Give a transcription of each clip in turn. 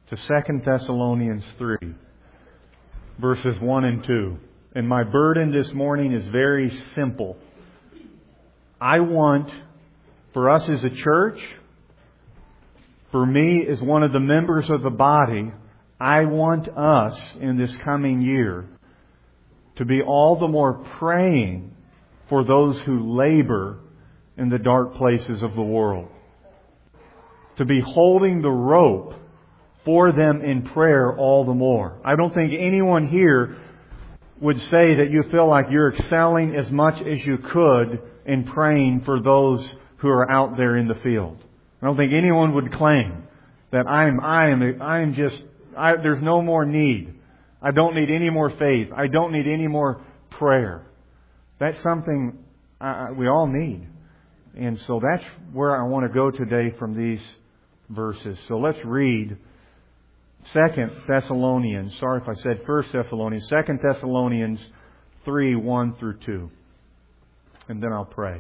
to 2 Thessalonians 3, verses 1 and 2. And my burden this morning is very simple. I want, for us as a church, for me as one of the members of the body, I want us in this coming year to be all the more praying for those who labor in the dark places of the world. To be holding the rope for them in prayer all the more. I don't think anyone here would say that you feel like you're excelling as much as you could in praying for those who are out there in the field. I don't think anyone would claim that there's no more need. I don't need any more faith. I don't need any more prayer. That's something we all need. And so that's where I want to go today from these verses. So let's read 2 Thessalonians. Sorry if I said 1 Thessalonians. 2 Thessalonians 3, 1 through 2. And then I'll pray.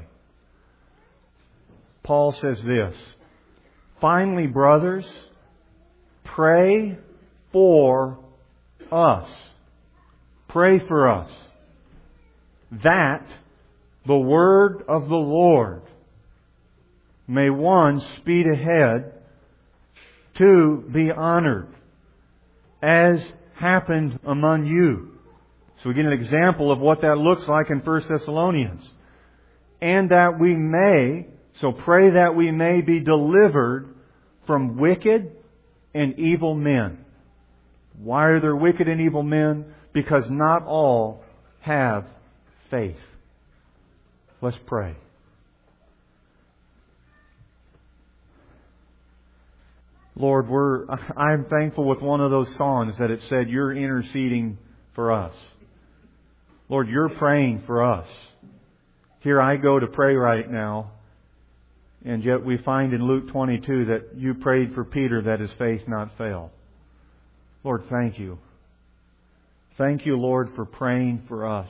Paul says this. Finally, brothers, pray for us. Pray for us. That the word of the Lord may, 1, speed ahead, 2, be honored, as happened among you. So we get an example of what that looks like in 1 Thessalonians. And that we may, so pray that we may be delivered from wicked and evil men. Why are there wicked and evil men? Because not all have faith. Let's pray. Lord, I'm thankful with one of those songs that it said, you're interceding for us. Lord, you're praying for us. Here I go to pray right now, and yet we find in Luke 22 that you prayed for Peter that his faith not fail. Lord, thank you. Thank you, Lord, for praying for us.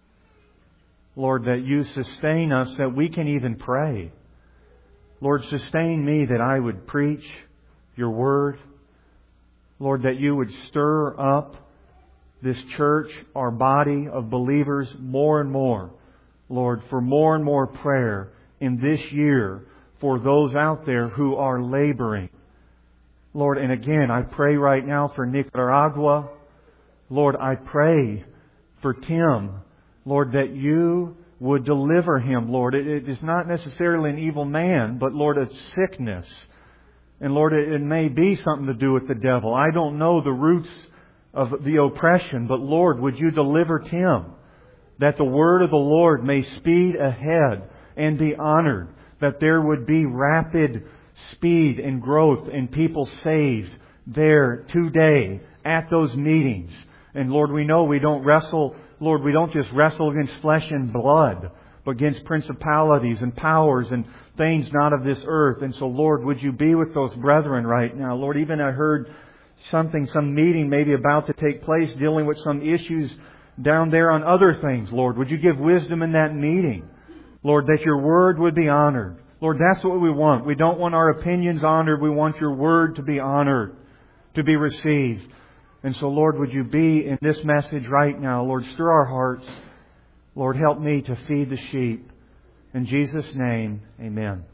Lord, that you sustain us that we can even pray. Lord, sustain me that I would preach your word. Lord, that you would stir up this church, our body of believers, more and more. Lord, for more and more prayer in this year for those out there who are laboring. Lord, and again, I pray right now for Nicaragua. Lord, I pray for Tim. Lord, that you would deliver him, Lord. It is not necessarily an evil man, but Lord, a sickness. And Lord, it may be something to do with the devil. I don't know the roots of the oppression, but Lord, would you deliver Tim? That the word of the Lord may speed ahead and be honored. That there would be rapid speed and growth and people saved there today at those meetings. And Lord, we know we don't wrestle, Lord, we don't just wrestle against flesh and blood, but against principalities and powers and things not of this earth. And so, Lord, would you be with those brethren right now? Lord, even I heard some meeting maybe about to take place dealing with some issues down there on other things. Lord, would you give wisdom in that meeting? Lord, that your word would be honored. Lord, that's what we want. We don't want our opinions honored. We want your word to be honored, to be received. And so, Lord, would you be in this message right now? Lord, stir our hearts. Lord, help me to feed the sheep. In Jesus' name, amen.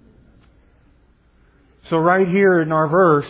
So right here in our verse,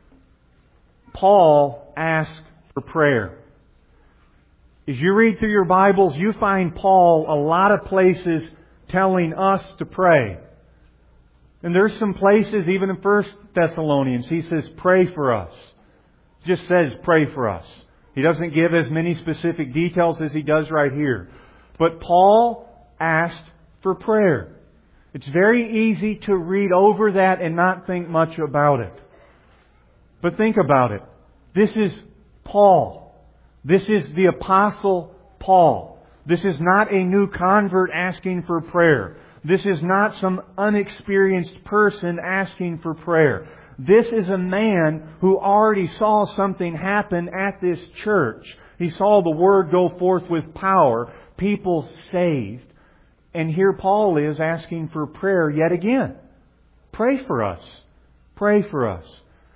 Paul asked for prayer. As you read through your Bibles, you find Paul a lot of places telling us to pray. And there's some places, even in 1 Thessalonians, he says, pray for us. He just says, pray for us. He doesn't give as many specific details as he does right here. But Paul asked for prayer. It's very easy to read over that and not think much about it. But think about it. This is Paul. This is the Apostle Paul. This is not a new convert asking for prayer. This is not some unexperienced person asking for prayer. This is a man who already saw something happen at this church. He saw the Word go forth with power, people saved. And here Paul is asking for prayer yet again. Pray for us. Pray for us.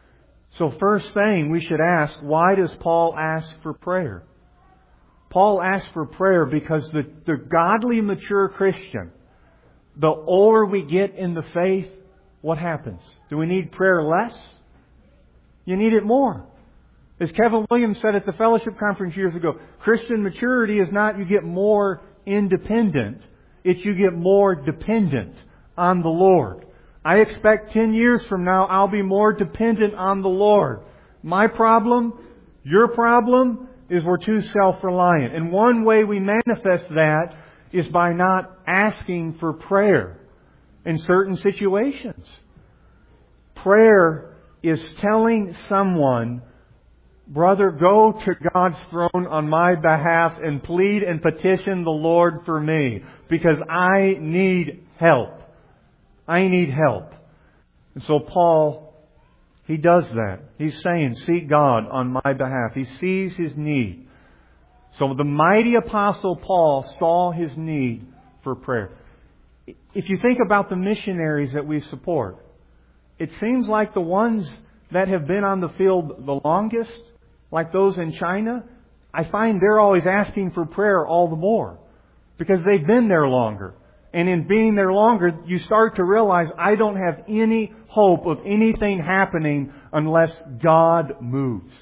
So first thing we should ask, why does Paul ask for prayer? Paul asks for prayer because the godly, mature Christian, the older we get in the faith, what happens? Do we need prayer less? You need it more. As Kevin Williams said at the fellowship conference years ago, Christian maturity is not you get more independent. It's you get more dependent on the Lord. I expect 10 years from now I'll be more dependent on the Lord. My problem, your problem, is we're too self-reliant. And one way we manifest that is by not asking for prayer in certain situations. Prayer is telling someone, brother, go to God's throne on my behalf and plead and petition the Lord for me because I need help. I need help. And so Paul, he does that. He's saying, seek God on my behalf. He sees his need. So the mighty apostle Paul saw his need for prayer. If you think about the missionaries that we support, it seems like the ones that have been on the field the longest, like those in China, I find they're always asking for prayer all the more because they've been there longer. And in being there longer, you start to realize I don't have any hope of anything happening unless God moves.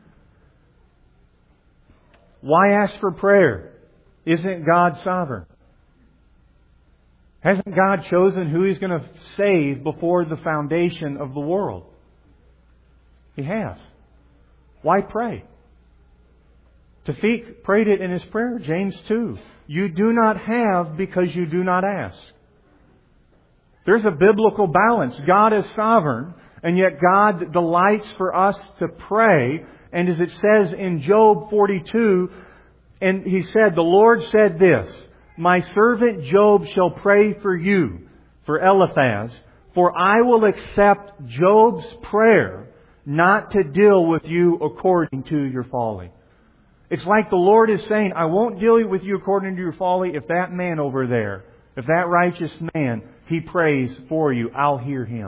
Why ask for prayer? Isn't God sovereign? Hasn't God chosen who He's going to save before the foundation of the world? He has. Why pray? Tafik prayed it in his prayer, James 2. You do not have because you do not ask. There's a biblical balance. God is sovereign, and yet God delights for us to pray. And as it says in Job 42, and he said, the Lord said this, my servant Job shall pray for you, for Eliphaz, for I will accept Job's prayer, not to deal with you according to your folly. It's like the Lord is saying, I won't deal with you according to your folly if that man over there, if that righteous man, he prays for you, I'll hear him.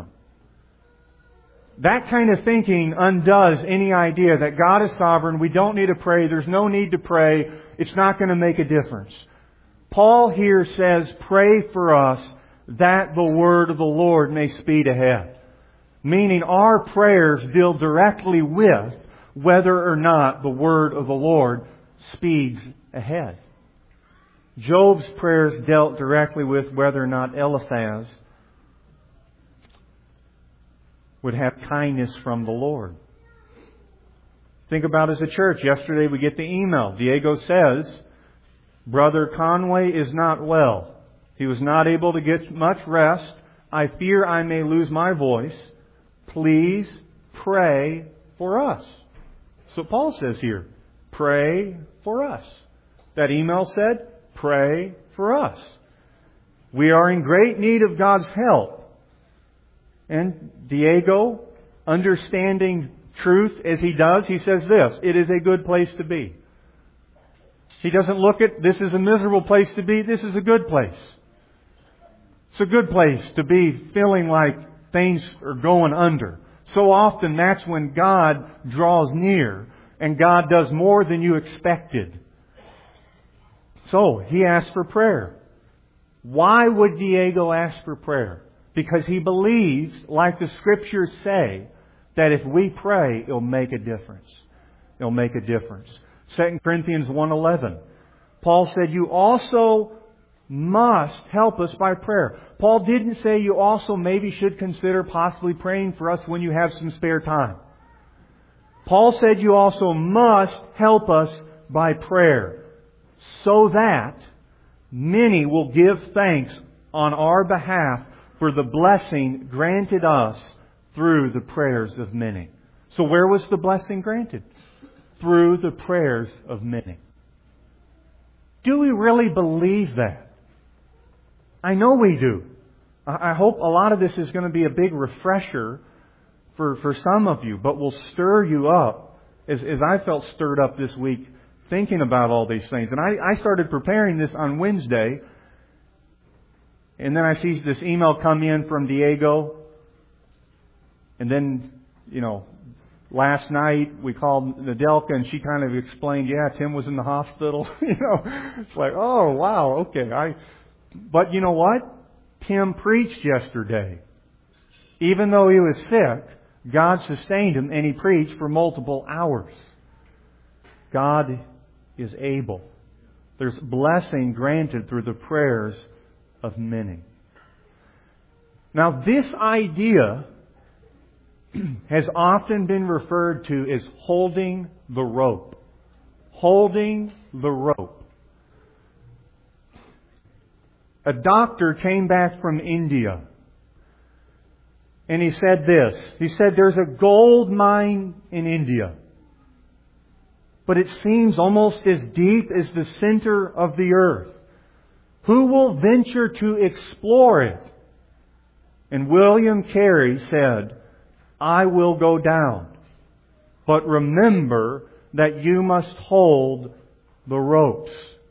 That kind of thinking undoes any idea that God is sovereign, we don't need to pray, there's no need to pray, it's not going to make a difference. Paul here says, pray for us that the word of the Lord may speed ahead. Meaning our prayers deal directly with whether or not the word of the Lord speeds ahead. Job's prayers dealt directly with whether or not Eliphaz would have kindness from the Lord. Think about as a church. Yesterday we get the email. Diego says, Brother Conway is not well. He was not able to get much rest. I fear I may lose my voice. Please pray for us. So Paul says here, pray for us. That email said, pray for us. We are in great need of God's help. And Diego, understanding truth as he does, he says this, it is a good place to be. He doesn't look at, this is a miserable place to be, this is a good place. It's a good place to be feeling like things are going under. So often that's when God draws near and God does more than you expected. So he asked for prayer. Why would Diego ask for prayer? Because he believes, like the Scriptures say, that if we pray, it'll make a difference. It'll make a difference. 2 Corinthians 1:11. Paul said, you also must help us by prayer. Paul didn't say you also maybe should consider possibly praying for us when you have some spare time. Paul said you also must help us by prayer so that many will give thanks on our behalf for the blessing granted us through the prayers of many. So where was the blessing granted? Through the prayers of many. Do we really believe that? I know we do. I hope a lot of this is going to be a big refresher for some of you, but will stir you up as I felt stirred up this week thinking about all these things. And I started preparing this on Wednesday, and then I see this email come in from Diego, and then, last night we called Nadelka and she kind of explained, yeah, Tim was in the hospital. It's like, oh, wow, okay. But you know what? Tim preached yesterday. Even though he was sick, God sustained him and he preached for multiple hours. God is able. There's blessing granted through the prayers of many. Now, this idea has often been referred to as holding the rope. Holding the rope. A doctor came back from India and he said this. He said, there's a gold mine in India, but it seems almost as deep as the center of the earth. Who will venture to explore it? And William Carey said, I will go down, but remember that you must hold the ropes.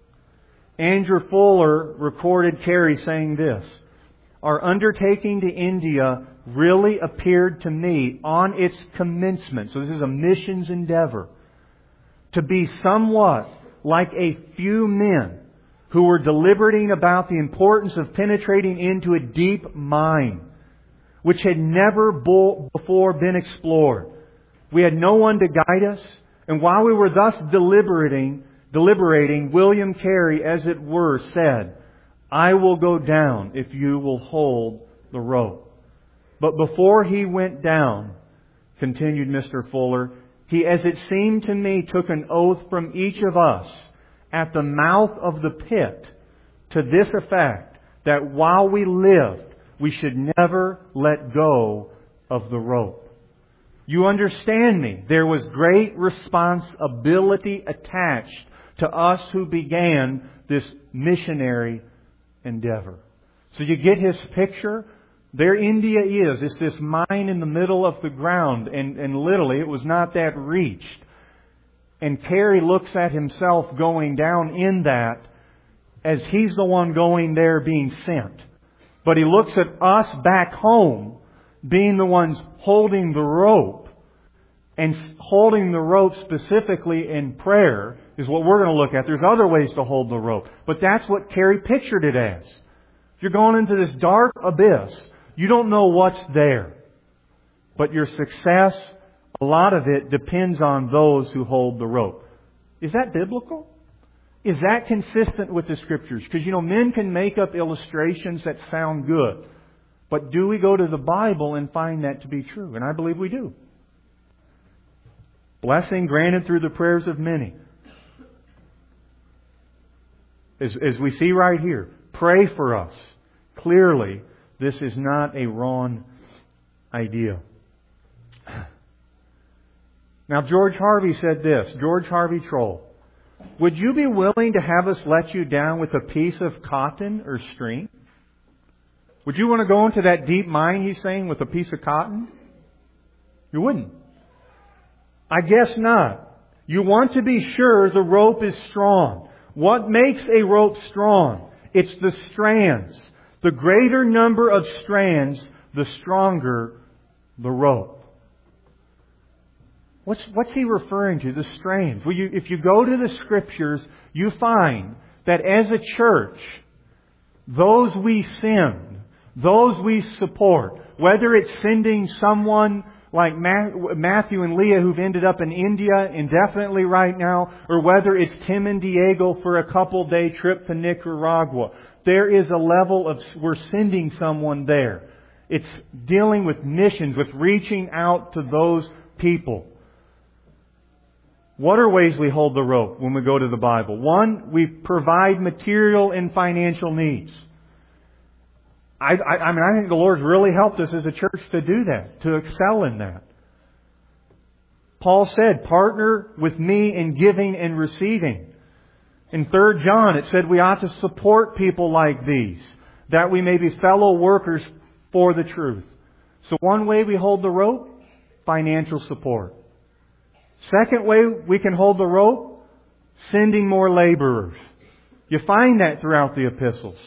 Andrew Fuller recorded Carey saying this, our undertaking to India really appeared to me on its commencement, so this is a missions endeavor, to be somewhat like a few men who were deliberating about the importance of penetrating into a deep mine which had never before been explored. We had no one to guide us, and while we were thus deliberating, William Carey, as it were, said, I will go down if you will hold the rope. But before he went down, continued Mr. Fuller, he, as it seemed to me, took an oath from each of us at the mouth of the pit to this effect, that while we lived, we should never let go of the rope. You understand me. There was great responsibility attached to us who began this missionary endeavor. So you get his picture? There India is. It's this mine in the middle of the ground. And literally it was not that reached. And Carey looks at himself going down in that as he's the one going there being sent. But he looks at us back home being the ones holding the rope. And holding the rope specifically in prayer is what we're going to look at. There's other ways to hold the rope. But that's what Carey pictured it as. If you're going into this dark abyss, you don't know what's there. But your success, a lot of it depends on those who hold the rope. Is that biblical? Is that consistent with the Scriptures? Because, men can make up illustrations that sound good. But do we go to the Bible and find that to be true? And I believe we do. Blessing granted through the prayers of many. As we see right here, pray for us. Clearly, this is not a wrong idea. Now, George Harvey said this, George Harvey Troll. Would you be willing to have us let you down with a piece of cotton or string? Would you want to go into that deep mine, he's saying, with a piece of cotton? You wouldn't. I guess not. You want to be sure the rope is strong. What makes a rope strong? It's the strands. The greater number of strands, the stronger the rope. What's he referring to? The strands. Well, if you go to the Scriptures, you find that as a church, those we send, those we support, whether it's sending someone like Matthew and Leah who've ended up in India indefinitely right now, or whether it's Tim and Diego for a couple-day trip to Nicaragua, there is a level of we're sending someone there. It's dealing with missions, with reaching out to those people. What are ways we hold the rope when we go to the Bible? One, we provide material and financial needs. I think the Lord's really helped us as a church to do that, to excel in that. Paul said, partner with me in giving and receiving. In 3 John, it said we ought to support people like these, that we may be fellow workers for the truth. So one way we hold the rope, financial support. Second way we can hold the rope, sending more laborers. You find that throughout the epistles.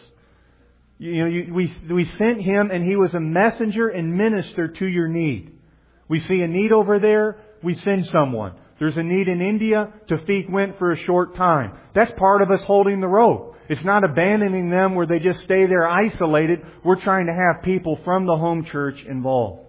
We sent him and he was a messenger and minister to your need. We see a need over there, we send someone. There's a need in India, Tafik went for a short time. That's part of us holding the rope. It's not abandoning them where they just stay there isolated. We're trying to have people from the home church involved.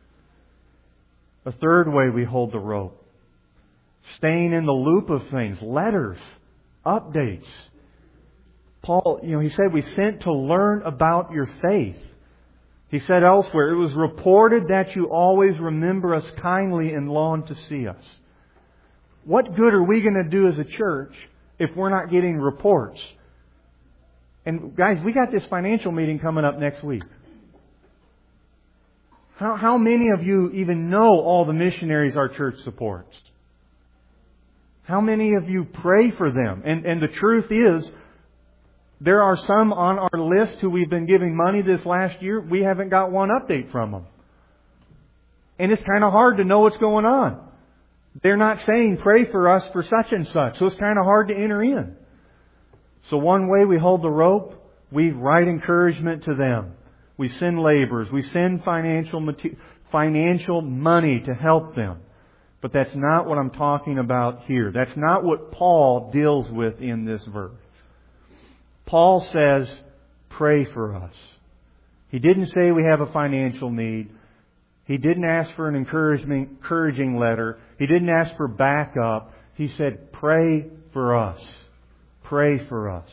A third way we hold the rope. Staying in the loop of things. Letters. Updates. Paul, he said we sent to learn about your faith. He said elsewhere, it was reported that you always remember us kindly and long to see us. What good are we going to do as a church if we're not getting reports? And guys, we got this financial meeting coming up next week. How many of you even know all the missionaries our church supports? How many of you pray for them? And the truth is, there are some on our list who we've been giving money this last year. We haven't got one update from them. And it's kind of hard to know what's going on. They're not saying, pray for us for such and such. So it's kind of hard to enter in. So one way we hold the rope, we write encouragement to them. We send laborers. We send financial money to help them. But that's not what I'm talking about here. That's not what Paul deals with in this verse. Paul says, pray for us. He didn't say we have a financial need. He didn't ask for an encouraging letter. He didn't ask for backup. He said, pray for us. Pray for us.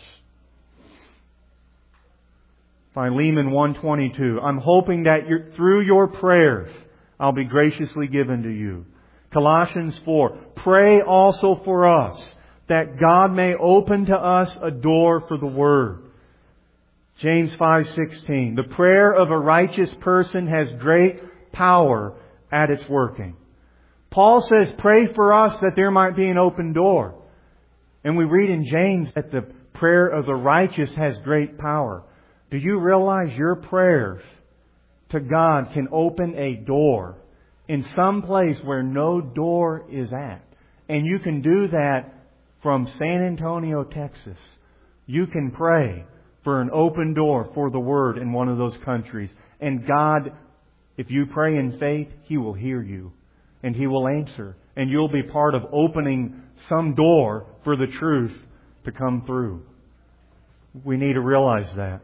Philemon 1:22. I'm hoping that through your prayers, I'll be graciously given to you. Colossians 4. Pray also for us, that God may open to us a door for the Word. James 5:16. The prayer of a righteous person has great power at its working. Paul says, pray for us that there might be an open door. And we read in James that the prayer of the righteous has great power. Do you realize your prayers to God can open a door in some place where no door is at? And you can do that from San Antonio, Texas. You can pray for an open door for the Word in one of those countries. And God, if you pray in faith, He will hear you. And He will answer. And you'll be part of opening some door for the truth to come through. We need to realize that.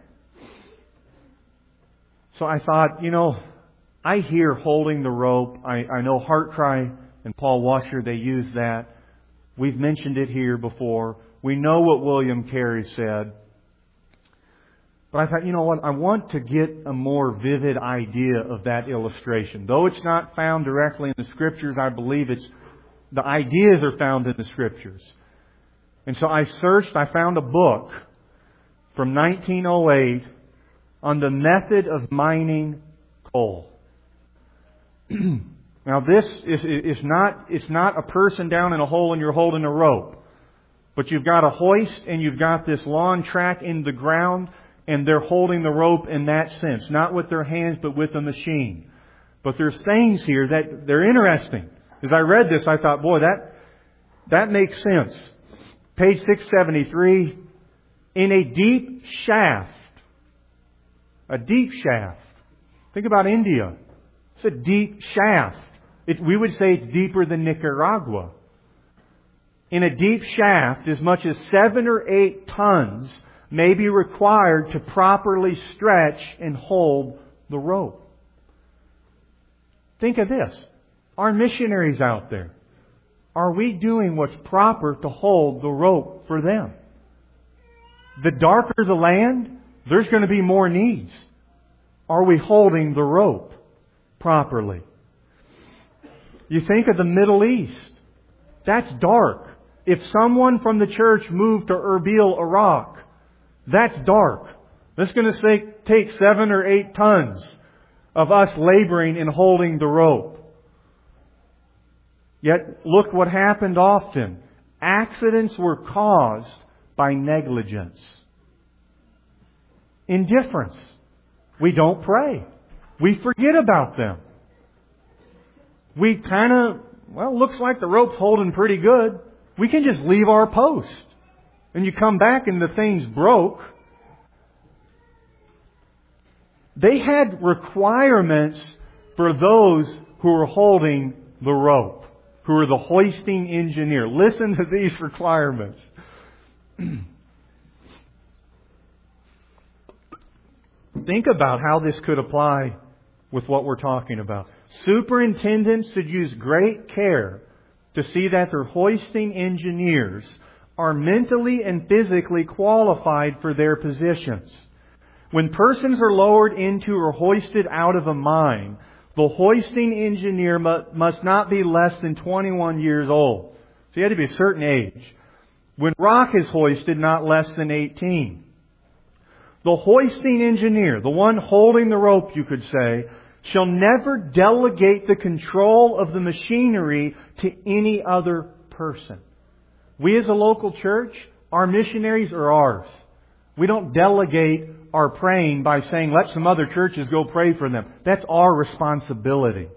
So I thought, I hear holding the rope. I know Heart Cry and Paul Washer, they use that. We've mentioned it here before. We know what William Carey said. But I thought, you know what? I want to get a more vivid idea of that illustration. Though it's not found directly in the Scriptures, I believe the ideas are found in the Scriptures. And so I searched, I found a book from 1908 on the method of mining coal. Now this is not a person down in a hole and you're holding a rope. But you've got a hoist and you've got this long track in the ground and they're holding the rope in that sense. Not with their hands but with a machine. But there's things here that they're interesting. As I read this I thought, boy, that makes sense. Page 673. In a deep shaft. A deep shaft. Think about India. It's a deep shaft. We would say it's deeper than Nicaragua. In a deep shaft, as much as 7 or 8 tons may be required to properly stretch and hold the rope. Think of this. Our missionaries out there. Are we doing what's proper to hold the rope for them? The darker the land, there's going to be more needs. Are we holding the rope properly? You think of the Middle East. That's dark. If someone from the church moved to Erbil, Iraq, that's dark. That's going to take 7 or 8 tons of us laboring and holding the rope. Yet, look what happened often. Accidents were caused by negligence. Indifference. We don't pray. We forget about them. We looks like the rope's holding pretty good. We can just leave our post. And you come back and the thing's broke. They had requirements for those who were holding the rope. who are the hoisting engineer. Listen to these requirements. Think about how this could apply with what we're talking about. Superintendents should use great care to see that their hoisting engineers are mentally and physically qualified for their positions. When persons are lowered into or hoisted out of a mine, the hoisting engineer must not be less than 21 years old. So you had to be a certain age. When rock is hoisted, not less than 18. The hoisting engineer, the one holding the rope, you could say, shall never delegate the control of the machinery to any other person. We as a local church, our missionaries are ours. We don't delegate our praying by saying, let some other churches go pray for them. That's our responsibility.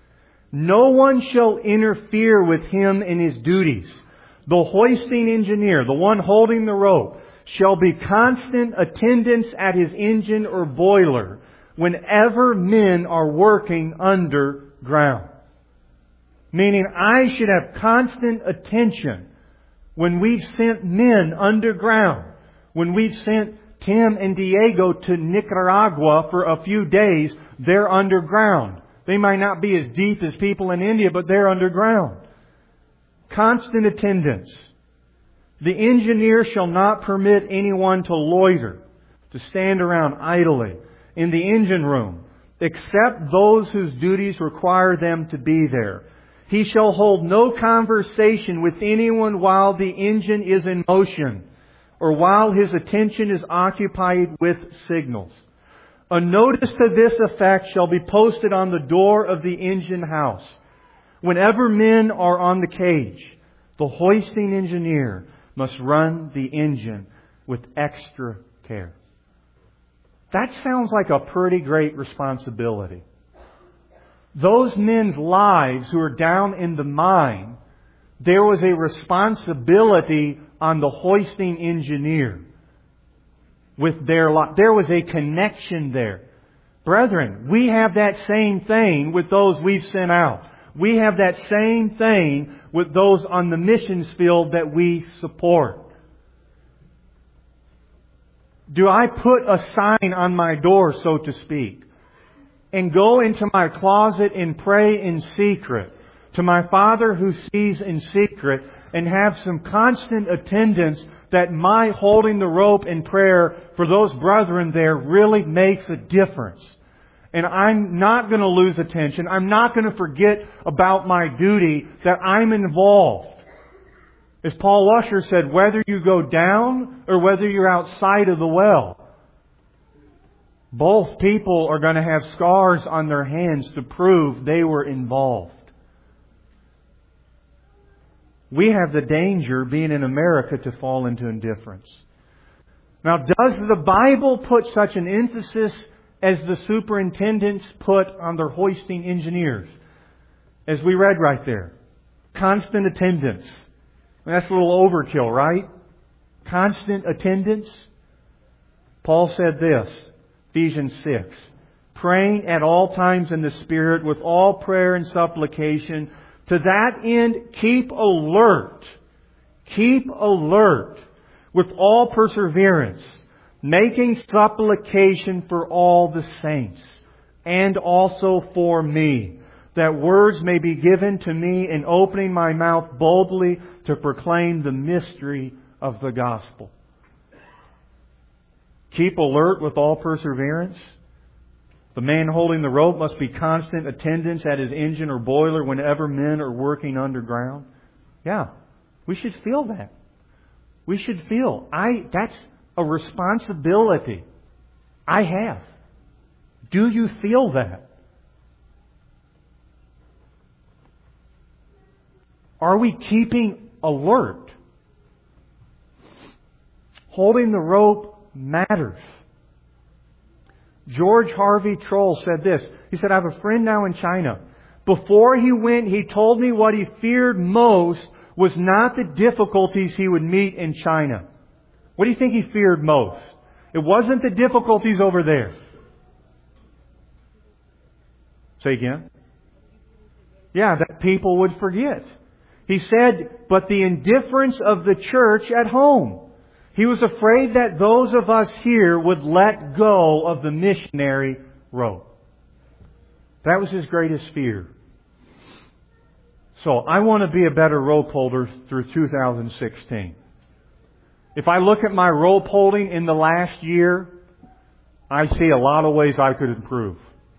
No one shall interfere with him in his duties. The hoisting engineer, the one holding the rope, shall be constant attendance at his engine or boiler whenever men are working underground. Meaning I should have constant attention when we've sent men underground. When we've sent Tim and Diego to Nicaragua for a few days, they're underground. They might not be as deep as people in India, but they're underground. Constant attendance. The engineer shall not permit anyone to loiter, to stand around idly in the engine room, except those whose duties require them to be there. He shall hold no conversation with anyone while the engine is in motion, or while his attention is occupied with signals. A notice to this effect shall be posted on the door of the engine house. Whenever men are on the cage, the hoisting engineer must run the engine with extra care. That sounds like a pretty great responsibility. Those men's lives who are down in the mine, there was a responsibility on the hoisting engineer with their life. There was a connection there. Brethren, we have that same thing with those we've sent out. We have that same thing with those on the missions field that we support. Do I put a sign on my door, so to speak, and go into my closet and pray in secret to my Father who sees in secret, and have some constant attendance that my holding the rope in prayer for those brethren there really makes a difference? And I'm not going to lose attention. I'm not going to forget about my duty, that I'm involved. As Paul Washer said, whether you go down or whether you're outside of the well, both people are going to have scars on their hands to prove they were involved. We have the danger, being in America, to fall into indifference. Now, does the Bible put such an emphasis as the superintendents put on their hoisting engineers? As we read right there. Constant attendance. That's a little overkill, right? Constant attendance. Paul said this, Ephesians 6. Praying at all times in the Spirit with all prayer and supplication. To that end, keep alert. Keep alert with all perseverance, making supplication for all the saints, and also for me, that words may be given to me in opening my mouth boldly to proclaim the mystery of the gospel. Keep alert with all perseverance. The man holding the rope must be constant attendance at his engine or boiler whenever men are working underground. Yeah, we should feel that. We should feel, that's a responsibility I have. Do you feel that? Are we keeping alert? Holding the rope matters. George Harvey Troll said this. He said, I have a friend now in China. Before he went, he told me what he feared most was not the difficulties he would meet in China. What do you think he feared most? It wasn't the difficulties over there. Say again? Yeah, that people would forget. He said, but the indifference of the church at home. He was afraid that those of us here would let go of the missionary rope. That was his greatest fear. So I want to be a better rope holder through 2016. If I look at my rope holding in the last year, I see a lot of ways I could improve.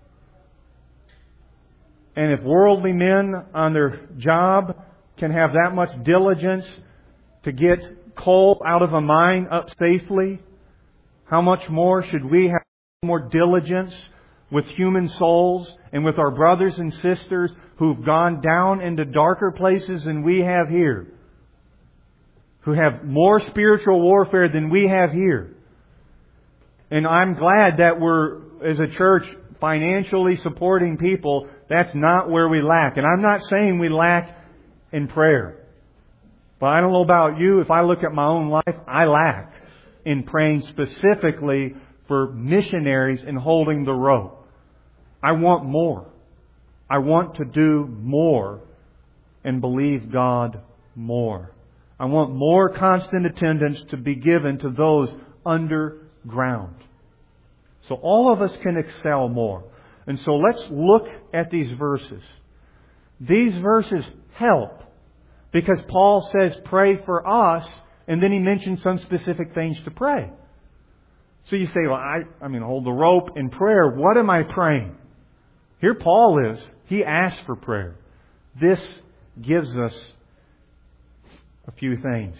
And if worldly men on their job can have that much diligence to get coal out of a mine up safely, how much more should we have more diligence with human souls and with our brothers and sisters who've gone down into darker places than we have here, who have more spiritual warfare than we have here. And I'm glad that we're, as a church, financially supporting people. That's not where we lack. And I'm not saying we lack in prayer. But I don't know about you. If I look at my own life, I lack in praying specifically for missionaries and holding the rope. I want more. I want to do more and believe God more. I want more constant attendance to be given to those underground. So all of us can excel more. And so let's look at these verses. These verses help because Paul says pray for us, and then he mentions some specific things to pray. So you say, well, I mean, hold the rope in prayer. What am I praying? Here Paul is. He asked for prayer. This gives us a few things.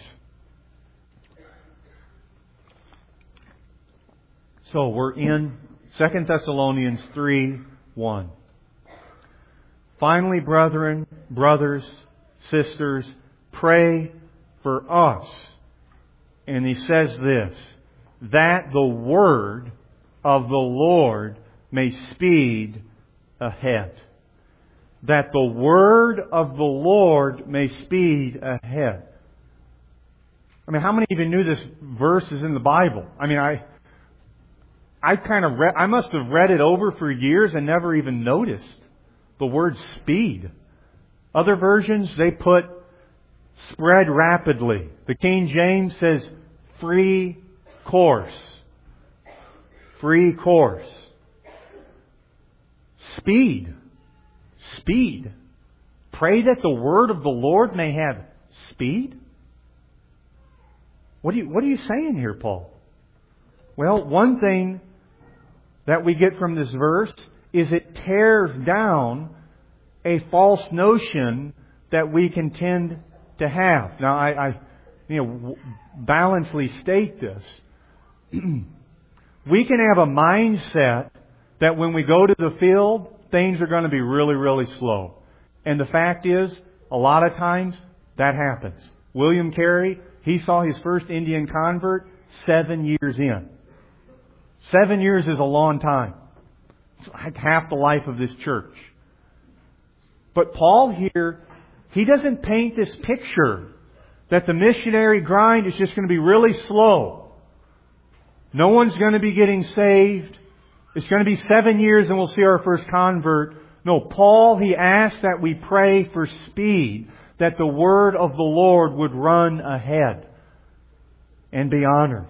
So we're in 2 Thessalonians 3:1. Finally, brethren, brothers, sisters, pray for us. And he says this, that the word of the Lord may speed ahead. That the word of the Lord may speed ahead. I mean, how many of you knew this verse is in the Bible? I mean, I must have read it over for years and never even noticed the word speed. Other versions, they put spread rapidly. The King James says free course. Free course. Speed. Speed. Pray that the word of the Lord may have speed? What are you saying here, Paul? Well, one thing that we get from this verse is it tears down a false notion that we can tend to have. Now, I balancedly state this. We can have a mindset that when we go to the field, things are going to be really, really slow. And the fact is, a lot of times, that happens. William Carey, he saw his first Indian convert 7 years in. 7 years is a long time. It's like half the life of this church. But Paul here, he doesn't paint this picture that the missionary grind is just going to be really slow. No one's going to be getting saved. It's going to be 7 years and we'll see our first convert. No, Paul, he asks that we pray for speed, that the word of the Lord would run ahead and be honored.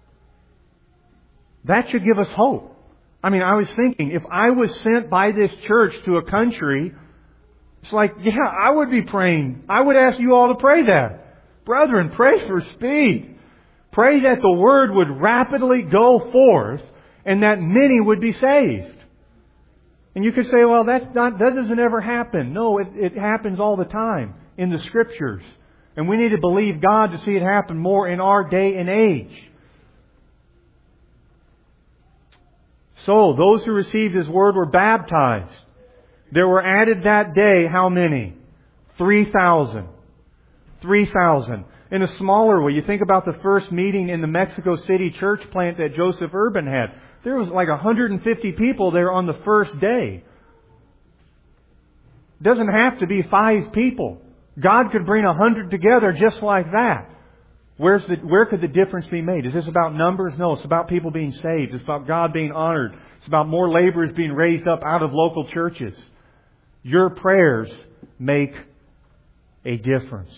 That should give us hope. I mean, I was thinking, if I was sent by this church to a country, it's like, yeah, I would be praying. I would ask you all to pray that. Brethren, pray for speed. Pray that the word would rapidly go forth and that many would be saved. And you could say, well, that doesn't ever happen. No, it happens all the time in the Scriptures. And we need to believe God to see it happen more in our day and age. So, those who received His Word were baptized. There were added that day, how many? 3,000. 3,000. In a smaller way, you think about the first meeting in the Mexico City church plant that Joseph Urban had. There was like 150 people there on the first day. It doesn't have to be 5 people. God could bring 100 together just like that. Where could the difference be made? Is this about numbers? No, it's about people being saved. It's about God being honored. It's about more laborers being raised up out of local churches. Your prayers make a difference.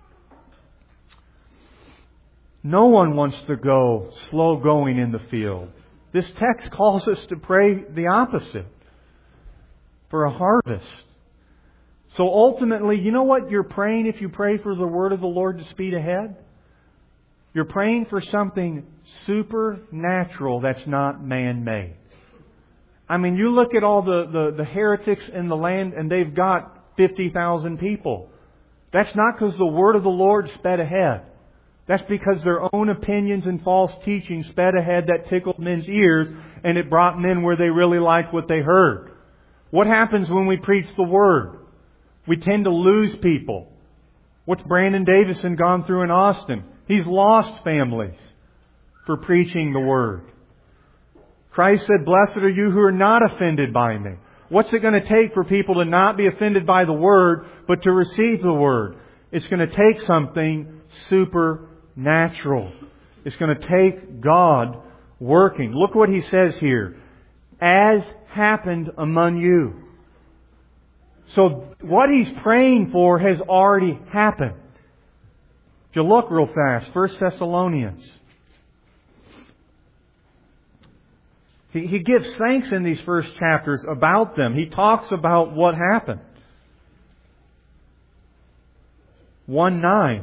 No one wants to go slow going in the field. This text calls us to pray the opposite, for a harvest. So ultimately, you know what you're praying if you pray for the word of the Lord to speed ahead? You're praying for something supernatural that's not man-made. I mean, you look at all the heretics in the land and they've got 50,000 people. That's not because the word of the Lord sped ahead. That's because their own opinions and false teaching sped ahead that tickled men's ears and it brought men where they really liked what they heard. What happens when we preach the Word? We tend to lose people. What's Brandon Davison gone through in Austin? He's lost families for preaching the Word. Christ said, "Blessed are you who are not offended by me." What's it going to take for people to not be offended by the Word, but to receive the Word? It's going to take something supernatural. It's going to take God working. Look what He says here. As happened among you. So what He's praying for has already happened. If you look real fast, 1 Thessalonians. He gives thanks in these first chapters about them. He talks about what happened. 1:9.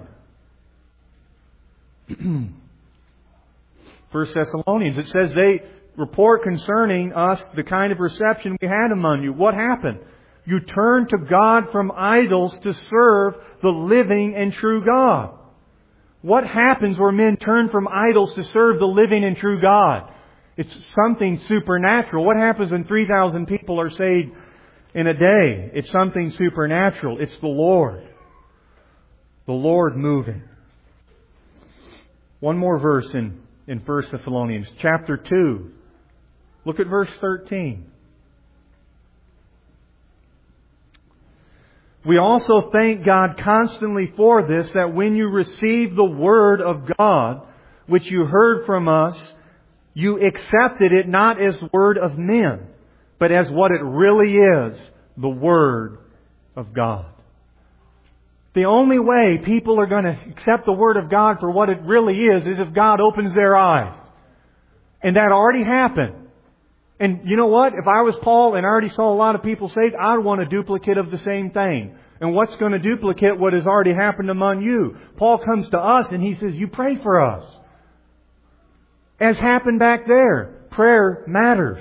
1 Thessalonians. It says they report concerning us the kind of reception we had among you. What happened? You turned to God from idols to serve the living and true God. What happens where men turn from idols to serve the living and true God? It's something supernatural. What happens when 3,000 people are saved in a day? It's something supernatural. It's the Lord. The Lord moving. One more verse in 1 Thessalonians, chapter 2. Look at verse 13. We also thank God constantly for this, that when you received the Word of God, which you heard from us, you accepted it not as word of men, but as what it really is, the Word of God. The only way people are going to accept the Word of God for what it really is if God opens their eyes. And that already happened. And you know what? If I was Paul and I already saw a lot of people saved, I'd want a duplicate of the same thing. And what's going to duplicate what has already happened among you? Paul comes to us and he says, you pray for us. As happened back there, prayer matters.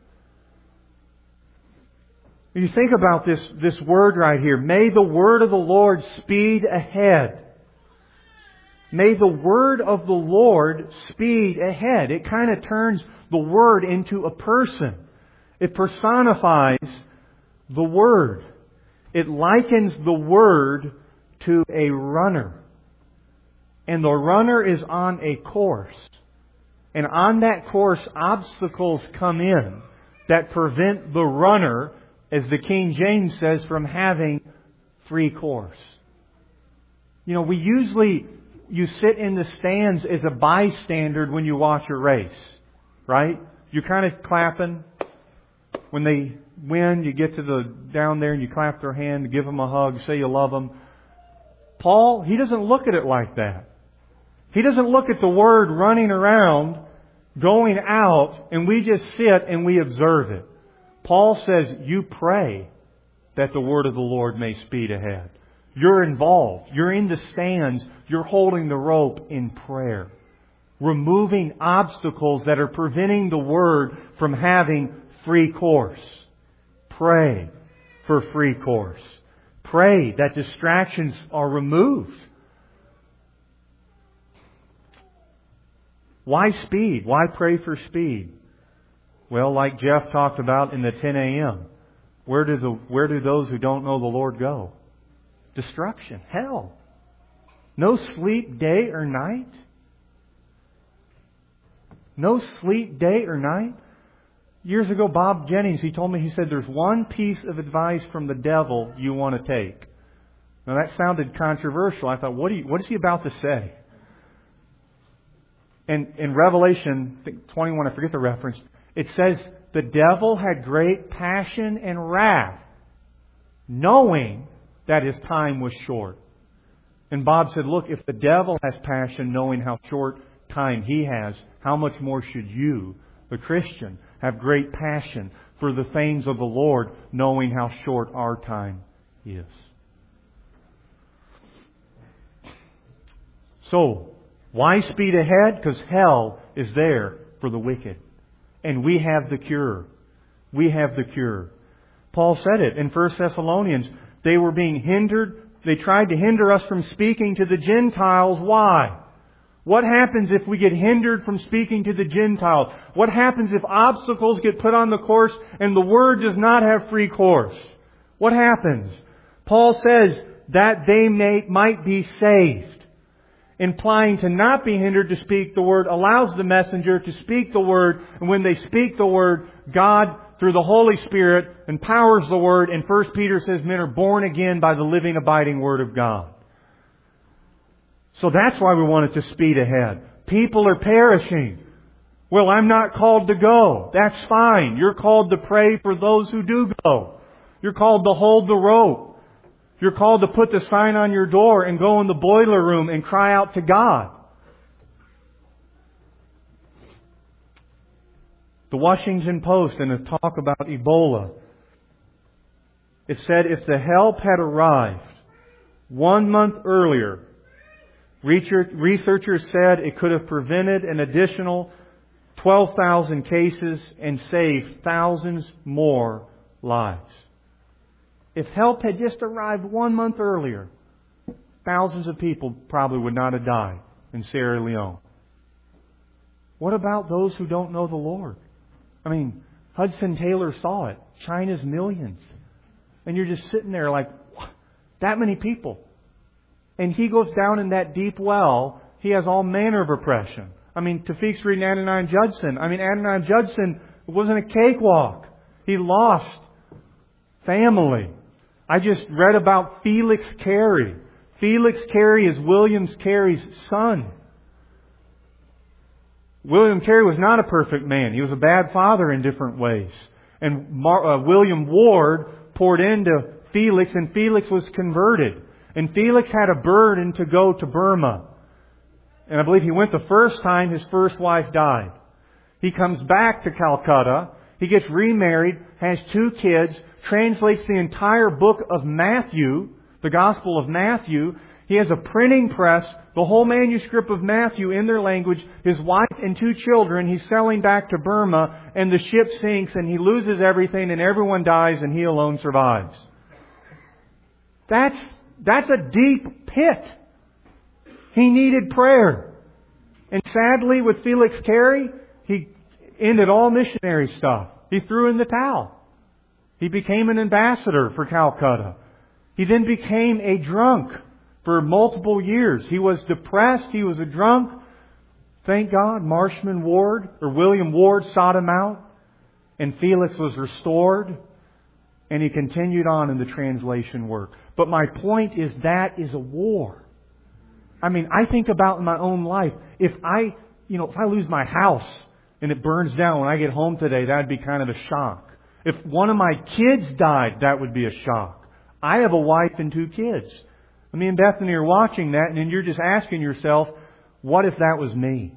You think about this word right here. May the word of the Lord speed ahead. May the word of the Lord speed ahead. It kind of turns the word into a person. It personifies the word. It likens the word to a runner. And the runner is on a course. And on that course, obstacles come in that prevent the runner, as the King James says, from having free course. You know, you sit in the stands as a bystander when you watch a race, right? You're kind of clapping. When they win, you get to down there and you clap their hand, give them a hug, say you love them. Paul, he doesn't look at it like that. He doesn't look at the Word running around, going out, and we just sit and we observe it. Paul says, you pray that the Word of the Lord may speed ahead. You're involved. You're in the stands. You're holding the rope in prayer. Removing obstacles that are preventing the Word from having free course. Pray for free course. Pray that distractions are removed. Why speed? Why pray for speed? Well, like Jeff talked about in the 10 a.m., where do those who don't know the Lord go? Destruction, hell. No sleep day or night. No sleep day or night. Years ago, Bob Jennings, he told me, he said, there's one piece of advice from the devil you want to take. Now that sounded controversial. I thought, what is he about to say? And in Revelation 21, I forget the reference, it says, the devil had great passion and wrath, knowing that his time was short. And Bob said, look, if the devil has passion knowing how short time he has, how much more should you, the Christian, have great passion for the things of the Lord, knowing how short our time is. So, why speed ahead? Because hell is there for the wicked. And we have the cure. We have the cure. Paul said it in 1 Thessalonians. They were being hindered. They tried to hinder us from speaking to the Gentiles. Why? What happens if we get hindered from speaking to the Gentiles? What happens if obstacles get put on the course and the Word does not have free course? What happens? Paul says that they might be saved. Implying to not be hindered to speak the Word allows the messenger to speak the Word. And when they speak the Word, God, through the Holy Spirit, empowers the Word. And 1 Peter says men are born again by the living, abiding Word of God. So that's why we want it to speed ahead. People are perishing. Well, I'm not called to go. That's fine. You're called to pray for those who do go. You're called to hold the rope. You're called to put the sign on your door and go in the boiler room and cry out to God. The Washington Post, in a talk about Ebola, it said if the help had arrived 1 month earlier, researchers said it could have prevented an additional 12,000 cases and saved thousands more lives. If help had just arrived 1 month earlier, thousands of people probably would not have died in Sierra Leone. What about those who don't know the Lord? I mean, Hudson Taylor saw it. China's millions. And you're just sitting there like, that many people. And he goes down in that deep well. He has all manner of oppression. I mean, Tafiq's reading Adoniram Judson. Adoniram Judson wasn't a cakewalk. He lost family. I just read about Felix Carey. Felix Carey is William Carey's son. William Carey was not a perfect man. He was a bad father in different ways. And William Ward poured into Felix, and Felix was converted. And Felix had a burden to go to Burma. And I believe he went the first time his first wife died. He comes back to Calcutta. He gets remarried, has 2 kids, translates the entire book of Matthew, the Gospel of Matthew. He has a printing press, the whole manuscript of Matthew in their language, his wife and 2 children. He's sailing back to Burma, and the ship sinks, and he loses everything, and everyone dies, and he alone survives. That's a deep pit. He needed prayer. And sadly, with Felix Carey, he ended all missionary stuff. He threw in the towel. He became an ambassador for Calcutta. He then became a drunk for multiple years. He was depressed. He was a drunk. Thank God, William Ward sought him out. And Felix was restored. And he continued on in the translation work. But my point is that is a war. I think about in my own life, if I lose my house and it burns down when I get home today, that would be kind of a shock. If one of my kids died, that would be a shock. I have a wife and 2 kids. Me and Bethany are watching that, and then you're just asking yourself, what if that was me?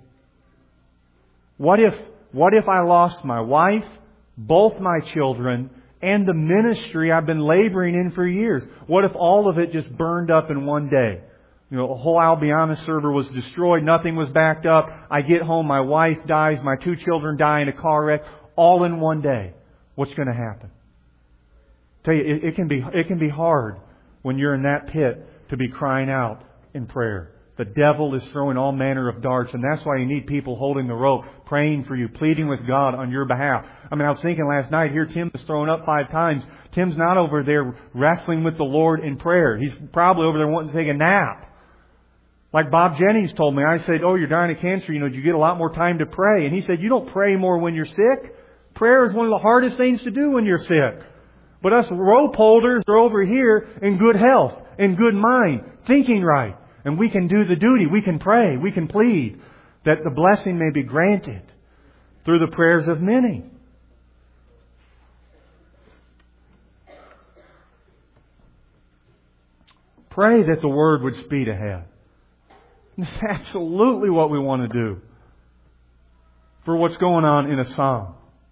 What if I lost my wife, both my children, and the ministry I've been laboring in for years? What if all of it just burned up in one day? A whole Albiana server was destroyed. Nothing was backed up. I get home, my wife dies, my 2 children die in a car wreck, all in one day. What's going to happen? Tell you, it can be hard when you're in that pit to be crying out in prayer. The devil is throwing all manner of darts, and that's why you need people holding the rope, praying for you, pleading with God on your behalf. I was thinking last night, here Tim was thrown up 5 times. Tim's not over there wrestling with the Lord in prayer. He's probably over there wanting to take a nap. Like Bob Jennings told me, I said, you're dying of cancer, do you get a lot more time to pray? And he said, you don't pray more when you're sick. Prayer is one of the hardest things to do when you're sick. But us rope holders are over here in good health, in good mind, thinking right. And we can do the duty. We can pray. We can plead that the blessing may be granted through the prayers of many. Pray that the Word would speed ahead. It's absolutely what we want to do for what's going on in a psalm.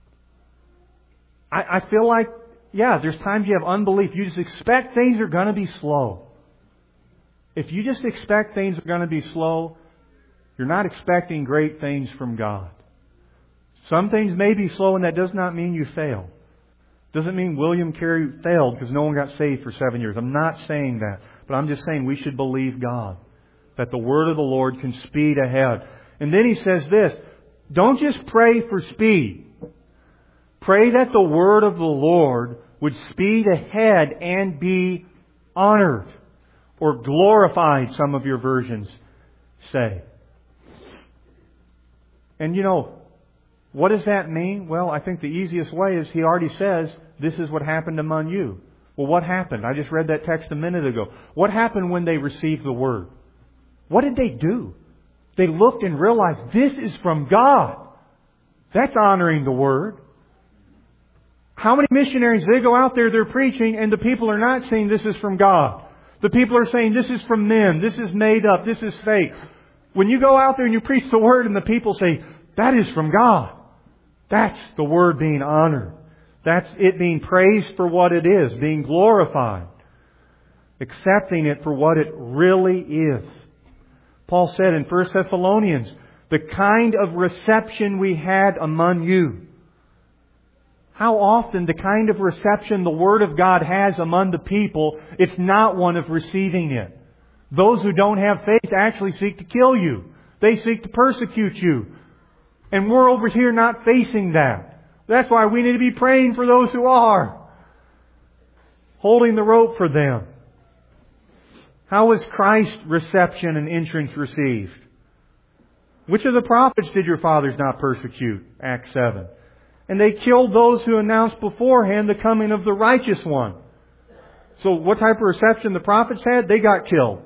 I feel like, yeah, there's times you have unbelief. You just expect things are going to be slow. If you just expect things are going to be slow, you're not expecting great things from God. Some things may be slow, and that does not mean you fail. Doesn't mean William Carey failed because no one got saved for 7 years. I'm not saying that. But I'm just saying we should believe God. That the Word of the Lord can speed ahead. And then He says this, don't just pray for speed. Pray that the Word of the Lord would speed ahead and be honored. Or glorified, some of your versions say. And what does that mean? Well, I think the easiest way is He already says, this is what happened among you. Well, what happened? I just read that text a minute ago. What happened when they received the Word? What did they do? They looked and realized, this is from God. That's honoring the Word. How many missionaries, they go out there, they're preaching, and the people are not saying this is from God. The people are saying this is from men, this is made up, this is fake. When you go out there and you preach the Word and the people say, that is from God. That's the Word being honored. That's it being praised for what it is, being glorified. Accepting it for what it really is. Paul said in 1 Thessalonians, the kind of reception we had among you. How often the kind of reception the Word of God has among the people, it's not one of receiving it. Those who don't have faith actually seek to kill you. They seek to persecute you. And we're over here not facing that. That's why we need to be praying for those who are. Holding the rope for them. How was Christ's reception and entrance received? Which of the prophets did your fathers not persecute? Acts 7. And they killed those who announced beforehand the coming of the righteous one. So what type of reception the prophets had? They got killed.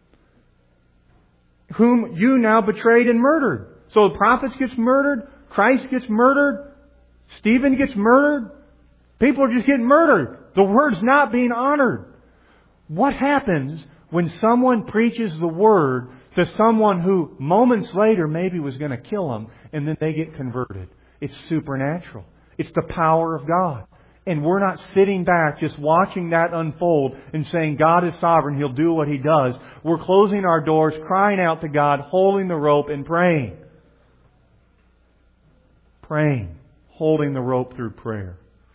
Whom you now betrayed and murdered. So the prophets gets murdered, Christ gets murdered, Stephen gets murdered. People are just getting murdered. The Word's not being honored. What happens when someone preaches the Word to someone who moments later maybe was going to kill them and then they get converted? It's supernatural. It's the power of God. And we're not sitting back just watching that unfold and saying God is sovereign, He'll do what He does. We're closing our doors, crying out to God, holding the rope and praying. Praying. Holding the rope through prayer.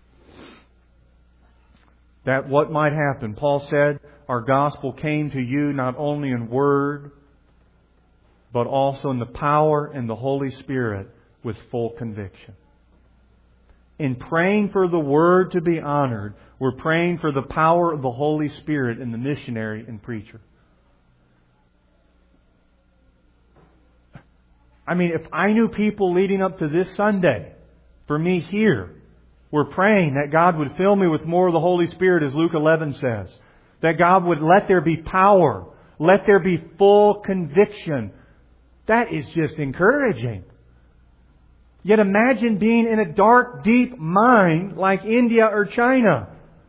That what might happen. Paul said, our gospel came to you not only in word, but also in the power and the Holy Spirit with full conviction. In praying for the Word to be honored, we're praying for the power of the Holy Spirit in the missionary and preacher. I mean, if I knew people leading up to this Sunday, for me here, we're praying that God would fill me with more of the Holy Spirit, as Luke 11 says. That God would let there be power. Let there be full conviction. That is just encouraging. Yet imagine being in a dark, deep mine like India or China.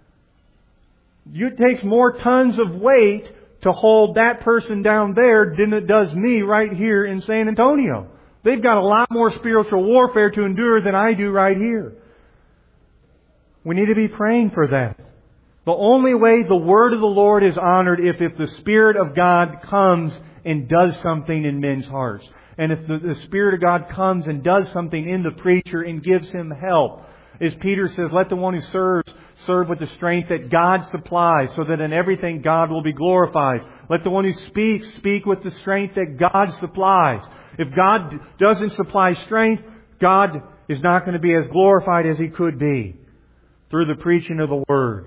It takes more tons of weight to hold that person down there than it does me right here in San Antonio. They've got a lot more spiritual warfare to endure than I do right here. We need to be praying for that. The only way the Word of the Lord is honored if the Spirit of God comes and does something in men's hearts. And if the Spirit of God comes and does something in the preacher and gives him help. As Peter says, let the one who serves serve with the strength that God supplies, so that in everything God will be glorified. Let the one who speaks speak with the strength that God supplies. If God doesn't supply strength, God is not going to be as glorified as He could be through the preaching of the Word.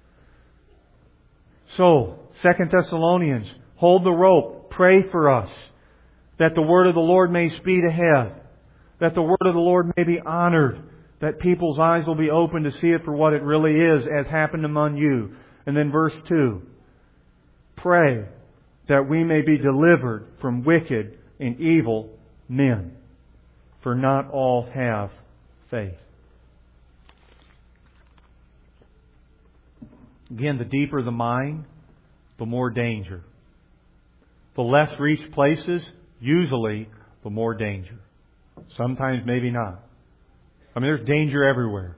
So, 2 Thessalonians, hold the rope, pray for us, that the Word of the Lord may speed ahead, that the Word of the Lord may be honored, that people's eyes will be open to see it for what it really is, as happened among you. And then verse 2, pray that we may be delivered from wicked and evil men, for not all have faith. Again, the deeper the mine, the more danger. The less reached places, usually, the more danger. Sometimes maybe not. I mean, there's danger everywhere.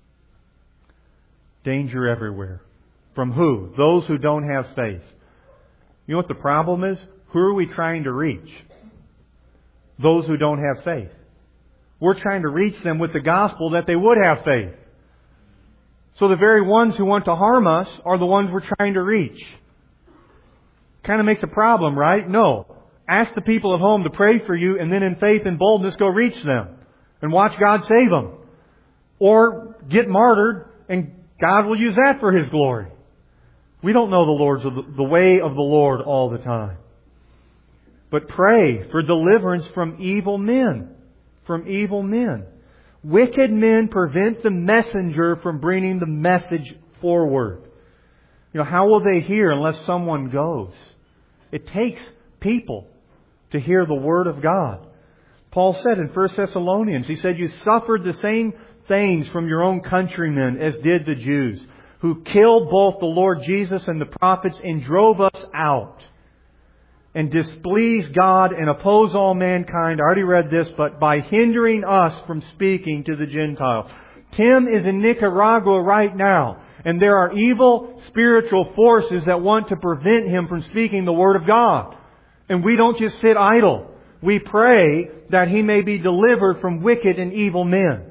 Danger everywhere. From who? Those who don't have faith. You know what the problem is? Who are we trying to reach? Those who don't have faith. We're trying to reach them with the gospel that they would have faith. So the very ones who want to harm us are the ones we're trying to reach. Kind of makes a problem, right? No. Ask the people at home to pray for you, and then in faith and boldness go reach them. And watch God save them. Or get martyred, and God will use that for His glory. We don't know the way of the Lord all the time. But pray for deliverance from evil men. From evil men. Wicked men prevent the messenger from bringing the message forward. You know, how will they hear unless someone goes? It takes people to hear the Word of God. Paul said in 1 Thessalonians, he said, you suffered the same things from your own countrymen as did the Jews, who killed both the Lord Jesus and the prophets and drove us out and displeased God and oppose all mankind. I already read this, but by hindering us from speaking to the Gentiles. Tim is in Nicaragua right now, and there are evil spiritual forces that want to prevent him from speaking the Word of God. And we don't just sit idle. We pray that he may be delivered from wicked and evil men.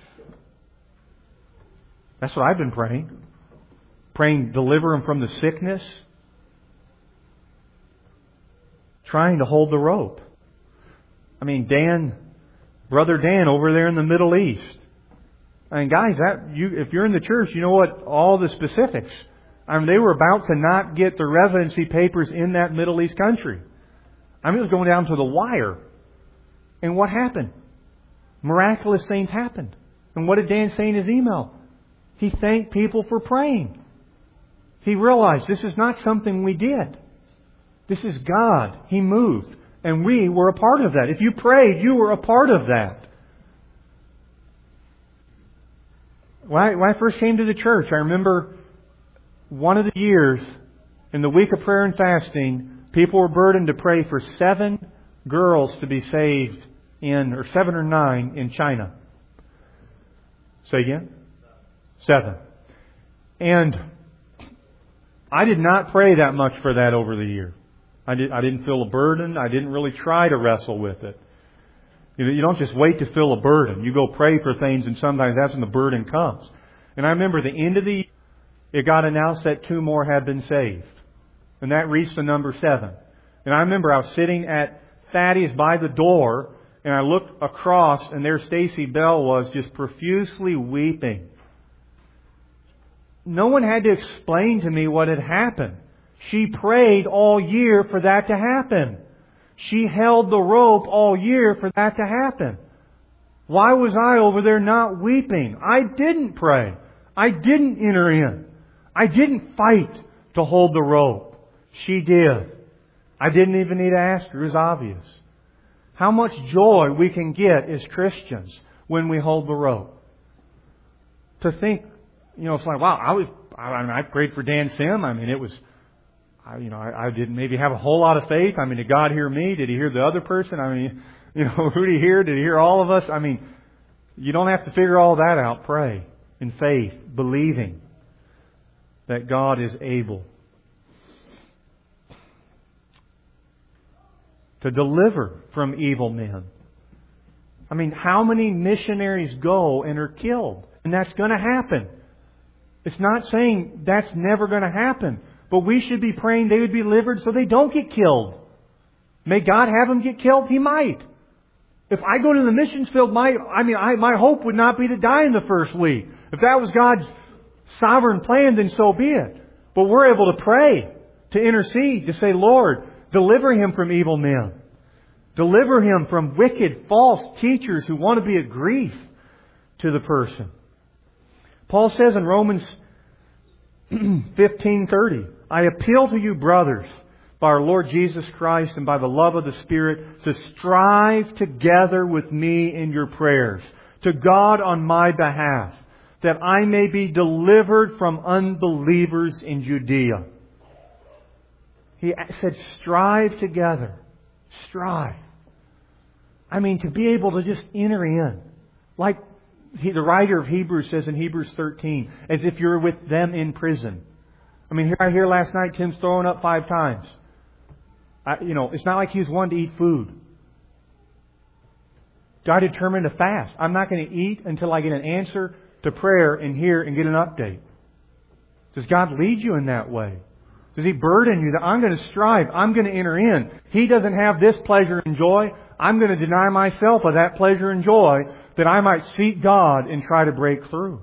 That's what I've been praying. Praying, deliver him from the sickness. Trying to hold the rope. I mean, Brother Dan over there in the Middle East. I mean, guys, if you're in the church, you know what all the specifics. I mean, they were about to not get the residency papers in that Middle East country. I mean, it was going down to the wire. And what happened? Miraculous things happened. And what did Dan say in his email? He thanked people for praying. He realized this is not something we did. This is God. He moved. And we were a part of that. If you prayed, you were a part of that. When I first came to the church, I remember one of the years, in the week of prayer and fasting, people were burdened to pray for 7 girls to be saved or 7 or 9 in China. Say again? 7. And I did not pray that much for that over the year. I didn't feel a burden. I didn't really try to wrestle with it. You don't just wait to feel a burden. You go pray for things, and sometimes that's when the burden comes. And I remember the end of the year, it got announced that 2 more had been saved. And that reached the number 7. And I remember I was sitting at Thaddeus by the door, and I looked across, and there Stacy Bell was just profusely weeping. No one had to explain to me what had happened. She prayed all year for that to happen. She held the rope all year for that to happen. Why was I over there not weeping? I didn't pray. I didn't enter in. I didn't fight to hold the rope. She did. I didn't even need to ask her. It was obvious. How much joy we can get as Christians when we hold the rope. To think, it's like, wow, I prayed for Dan Sim. I mean, it was, I didn't maybe have a whole lot of faith. I mean, did God hear me? Did He hear the other person? I mean, who did He hear? Did He hear all of us? I mean, you don't have to figure all that out. Pray in faith, believing that God is able to deliver from evil men. I mean, how many missionaries go and are killed? And that's going to happen. It's not saying that's never going to happen. But we should be praying they would be delivered so they don't get killed. May God have them get killed? He might. If I go to the missions field, my hope would not be to die in the first week. If that was God's sovereign plan, then so be it. But we're able to pray, to intercede, to say, Lord, deliver him from evil men. Deliver him from wicked, false teachers who want to be a grief to the person. Paul says in Romans 15:30, I appeal to you, brothers, by our Lord Jesus Christ and by the love of the Spirit, to strive together with me in your prayers to God on my behalf, that I may be delivered from unbelievers in Judea. He said, strive together. Strive. I mean, to be able to just enter in. Like the writer of Hebrews says in Hebrews 13, as if you're with them in prison. I mean, I hear last night Tim's throwing up 5 times. It's not like he was one to eat food. I determined to fast. I'm not going to eat until I get an answer to prayer and hear and get an update. Does God lead you in that way? Does He burden you that I'm going to strive, I'm going to enter in? He doesn't have this pleasure and joy. I'm going to deny myself of that pleasure and joy that I might seek God and try to break through.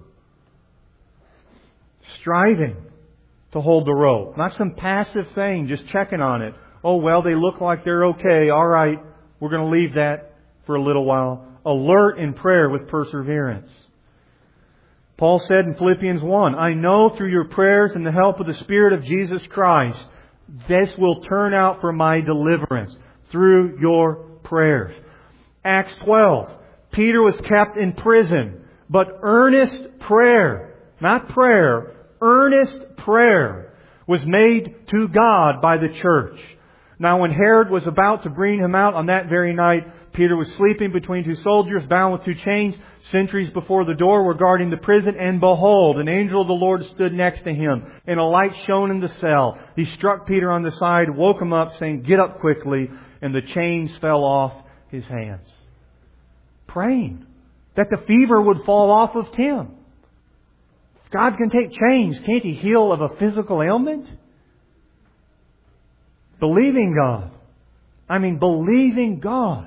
Striving to hold the rope. Not some passive thing, just checking on it. Oh, well, they look like they're okay. All right, we're going to leave that for a little while. Alert in prayer with perseverance. Paul said in Philippians 1, I know through your prayers and the help of the Spirit of Jesus Christ, this will turn out for my deliverance through your prayers. Acts 12, Peter was kept in prison, but earnest prayer, not prayer, earnest prayer was made to God by the church. Now when Herod was about to bring him out on that very night, Peter was sleeping between 2 soldiers, bound with 2 chains. Sentries before the door were guarding the prison, and behold, an angel of the Lord stood next to him, and a light shone in the cell. He struck Peter on the side, woke him up, saying, Get up quickly, and the chains fell off his hands. Praying that the fever would fall off of Tim. If God can take chains, can't He heal of a physical ailment? Believing God. Believing God.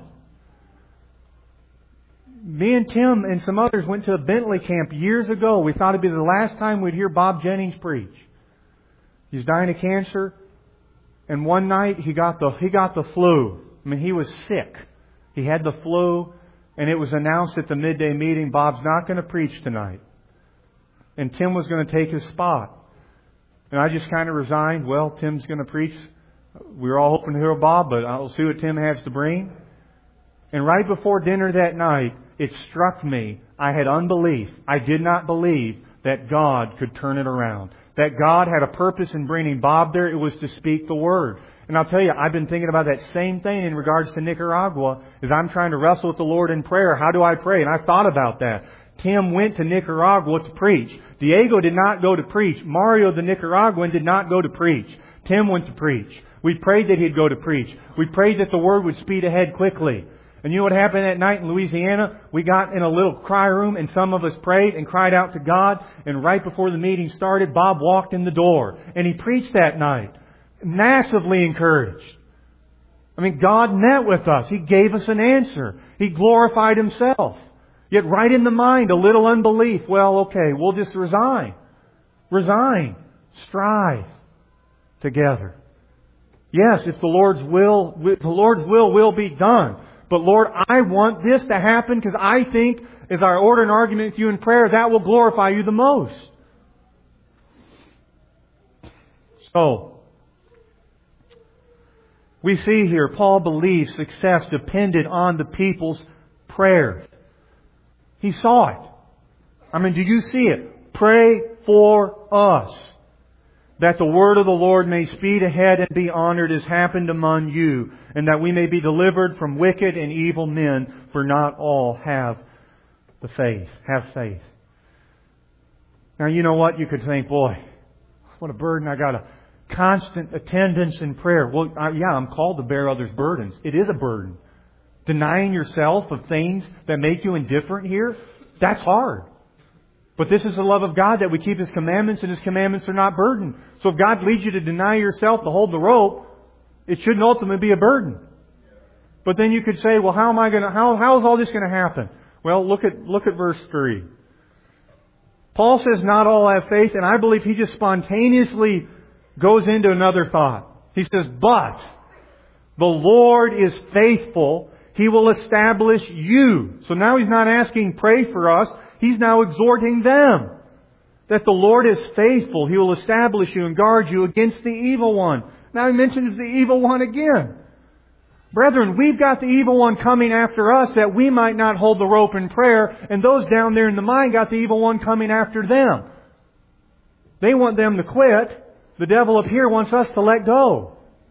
Me and Tim and some others went to a Bentley camp years ago. We thought it'd be the last time we'd hear Bob Jennings preach. He's dying of cancer. And one night he got the flu. He was sick. He had the flu. And it was announced at the midday meeting, Bob's not going to preach tonight. And Tim was going to take his spot. And I just kind of resigned. Well, Tim's going to preach. We were all hoping to hear Bob, but I'll see what Tim has to bring. And right before dinner that night, it struck me, I had unbelief. I did not believe that God could turn it around. That God had a purpose in bringing Bob there. It was to speak the Word. And I'll tell you, I've been thinking about that same thing in regards to Nicaragua as I'm trying to wrestle with the Lord in prayer. How do I pray? And I've thought about that. Tim went to Nicaragua to preach. Diego did not go to preach. Mario the Nicaraguan did not go to preach. Tim went to preach. We prayed that he'd go to preach. We prayed that the Word would speed ahead quickly. And you know what happened that night in Louisiana? We got in a little cry room and some of us prayed and cried out to God. And right before the meeting started, Bob walked in the door. And he preached that night. Massively encouraged. God met with us. He gave us an answer. He glorified Himself. Yet right in the mind, a little unbelief. Well, okay, we'll just resign. Resign. Strive together. Yes, if the Lord's will be done. But Lord, I want this to happen because I think, as I order an argument with You in prayer, that will glorify You the most. So, we see here, Paul believes success depended on the people's prayers. He saw it. Do you see it? Pray for us, that the word of the Lord may speed ahead and be honored as happened among you, and that we may be delivered from wicked and evil men, for not all have faith. Now you know what? You could think, boy, what a burden. I got a constant attendance in prayer. Well, I'm called to bear others' burdens. It is a burden. Denying yourself of things that make you indifferent here, that's hard. But this is the love of God, that we keep His commandments, and His commandments are not burden. So if God leads you to deny yourself to hold the rope, it shouldn't ultimately be a burden. But then you could say, well, how is all this going to happen? Well, look at verse 3. Paul says not all have faith, and I believe he just spontaneously goes into another thought. He says, but the Lord is faithful. He will establish you. So now he's not asking, pray for us. He's now exhorting them that the Lord is faithful. He will establish you and guard you against the evil one. Now he mentions the evil one again. Brethren, we've got the evil one coming after us that we might not hold the rope in prayer. And those down there in the mine got the evil one coming after them. They want them to quit. The devil up here wants us to let go.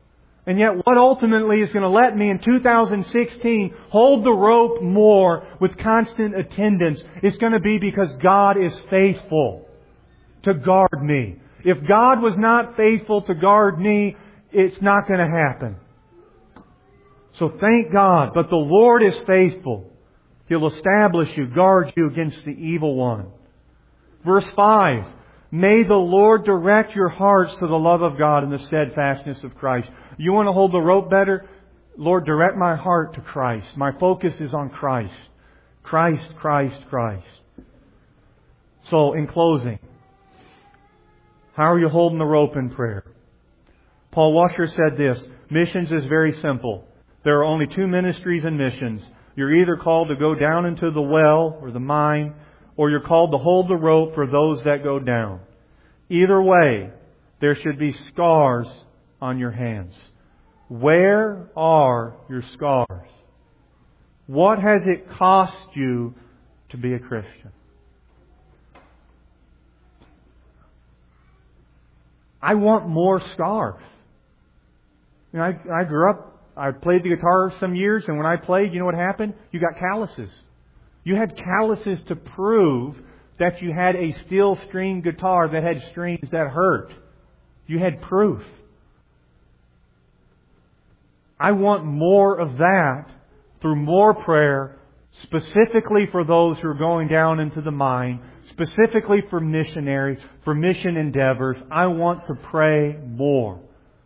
And yet what ultimately is going to let me in 2016 hold the rope more with constant attendance is going to be because God is faithful to guard me. If God was not faithful to guard me, it's not going to happen. So thank God. But the Lord is faithful. He'll establish you, guard you against the evil one. Verse 5. May the Lord direct your hearts to the love of God and the steadfastness of Christ. You want to hold the rope better? Lord, direct my heart to Christ. My focus is on Christ. Christ, Christ, Christ. So, in closing, how are you holding the rope in prayer? Paul Washer said this, missions is very simple. There are only two ministries in missions. You're either called to go down into the well or the mine, or you're called to hold the rope for those that go down. Either way, there should be scars on your hands. Where are your scars? What has it cost you to be a Christian? I want more scars. You know, I grew up, I played the guitar some years, and when I played, you know what happened? You got calluses. You had calluses to prove that you had a steel string guitar that had strings that hurt. You had proof. I want more of that through more prayer, specifically for those who are going down into the mine, specifically for missionaries, for mission endeavors. I want to pray more.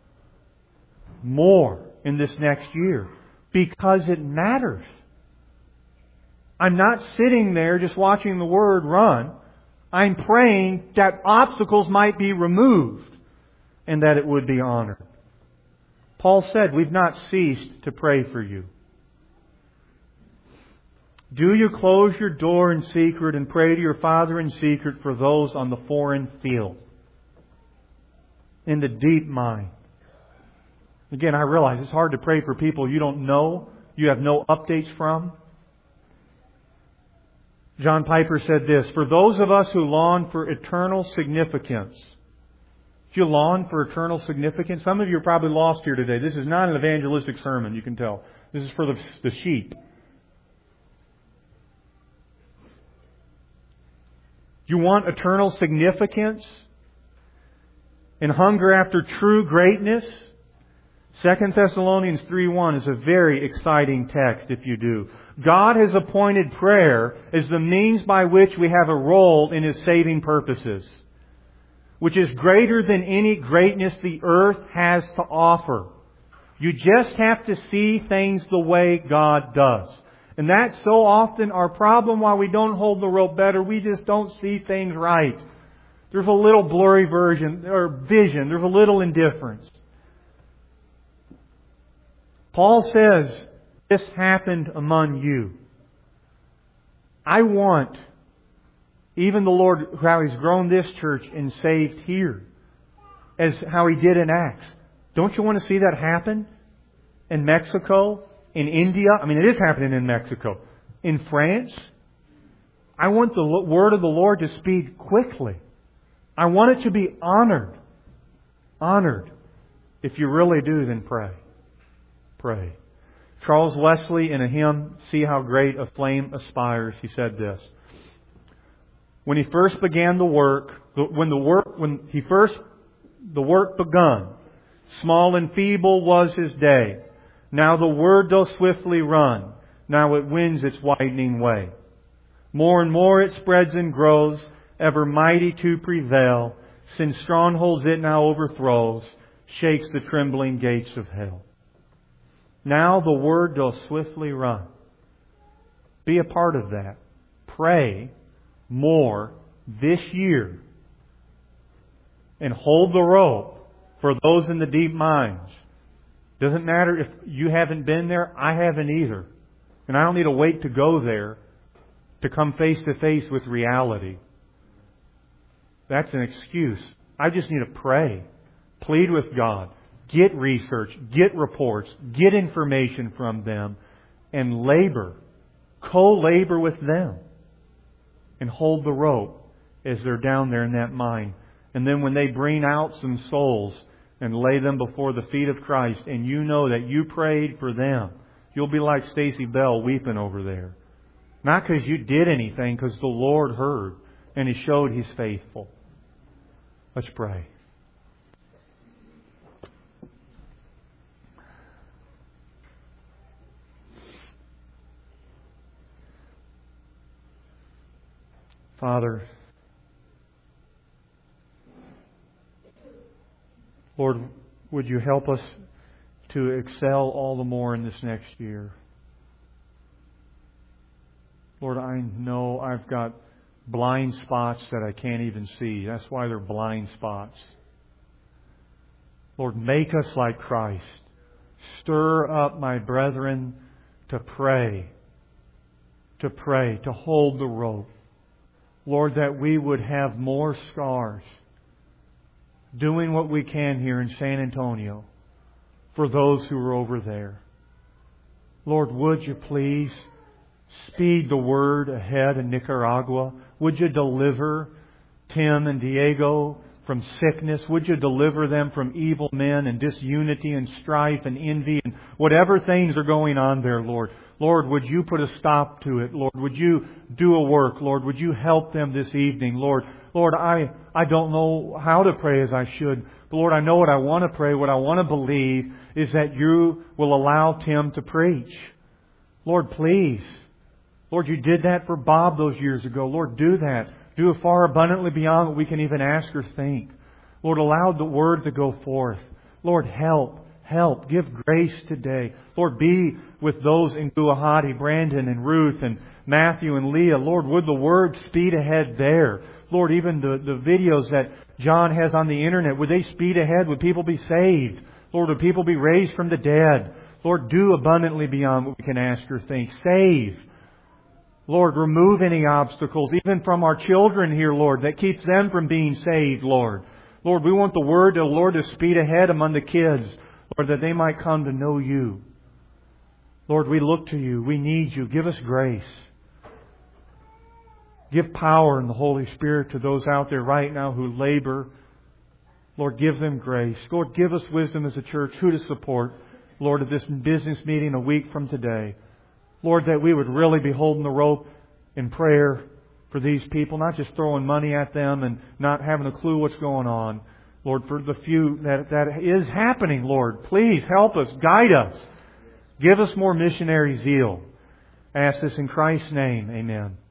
More in this next year. Because it matters. I'm not sitting there just watching the Word run. I'm praying that obstacles might be removed and that it would be honored. Paul said, we've not ceased to pray for you. Do you close your door in secret and pray to your Father in secret for those on the foreign field? In the deep mine. Again, I realize it's hard to pray for people you don't know, you have no updates from. John Piper said this, for those of us who long for eternal significance. Do you long for eternal significance? Some of you are probably lost here today. This is not an evangelistic sermon, you can tell. This is for the sheep. You want eternal significance and hunger after true greatness? 2 Thessalonians 3:1 is a very exciting text if you do. God has appointed prayer as the means by which we have a role in His saving purposes, which is greater than any greatness the earth has to offer. You just have to see things the way God does. And that's so often our problem why we don't hold the rope better. We just don't see things right. There's a little blurry vision. There's a little indifference. Paul says, this happened among you. I want, even the Lord, how He's grown this church and saved here, as how He did in Acts. Don't you want to see that happen in Mexico, in India? I mean, it is happening in Mexico. In France? I want the word of the Lord to speed quickly. I want it to be honored. Honored. If you really do, then pray. Pray. Charles Wesley, in a hymn, See How Great a Flame Aspires, he said this. When he first began the work, the work begun, small and feeble was his day. Now the word doth swiftly run. Now it wins its widening way. More and more it spreads and grows, ever mighty to prevail. Since strongholds it now overthrows, shakes the trembling gates of hell. Now the word doth swiftly run. Be a part of that. Pray more this year. And hold the rope for those in the deep mines. Doesn't matter if you haven't been there, I haven't either. And I don't need to wait to go there to come face to face with reality. That's an excuse. I just need to pray. Plead with God. Get research. Get reports. Get information from them. And labor. Co-labor with them. And hold the rope as they're down there in that mine. And then when they bring out some souls, and lay them before the feet of Christ, and you know that you prayed for them, you'll be like Stacy Bell weeping over there. Not because you did anything, because the Lord heard and He showed He's faithful. Let's pray. Father, Lord, would you help us to excel all the more in this next year? Lord, I know I've got blind spots that I can't even see. That's why they're blind spots. Lord, make us like Christ. Stir up my brethren to pray, to hold the rope. Lord, that we would have more scars doing what we can here in San Antonio for those who are over there. Lord, would you please speed the word ahead in Nicaragua? Would you deliver Tim and Diego from sickness? Would you deliver them from evil men and disunity and strife and envy and whatever things are going on there, Lord? Lord, would you put a stop to it, Lord? Would you do a work, Lord? Would you help them this evening, Lord? Lord, I don't know how to pray as I should, but Lord, I know what I want to pray. What I want to believe is that you will allow Tim to preach. Lord, please. Lord, you did that for Bob those years ago. Lord, do that. Do it far abundantly beyond what we can even ask or think. Lord, allow the word to go forth. Lord, help. Help. Give grace today. Lord, be with those in Guwahati, Brandon and Ruth and Matthew and Leah. Lord, would the word speed ahead there? Lord, even the videos that John has on the internet, would they speed ahead? Would people be saved? Lord, would people be raised from the dead? Lord, do abundantly beyond what we can ask or think. Save. Lord, remove any obstacles, even from our children here, Lord, that keeps them from being saved, Lord. Lord, we want the word of the Lord to speed ahead among the kids, Lord, that they might come to know you. Lord, we look to you. We need you. Give us grace. Give power in the Holy Spirit to those out there right now who labor. Lord, give them grace. Lord, give us wisdom as a church who to support, Lord, at this business meeting a week from today. Lord, that we would really be holding the rope in prayer for these people, not just throwing money at them and not having a clue what's going on. Lord, for the few that is happening, Lord, please help us, guide us. Give us more missionary zeal. I ask this in Christ's name. Amen.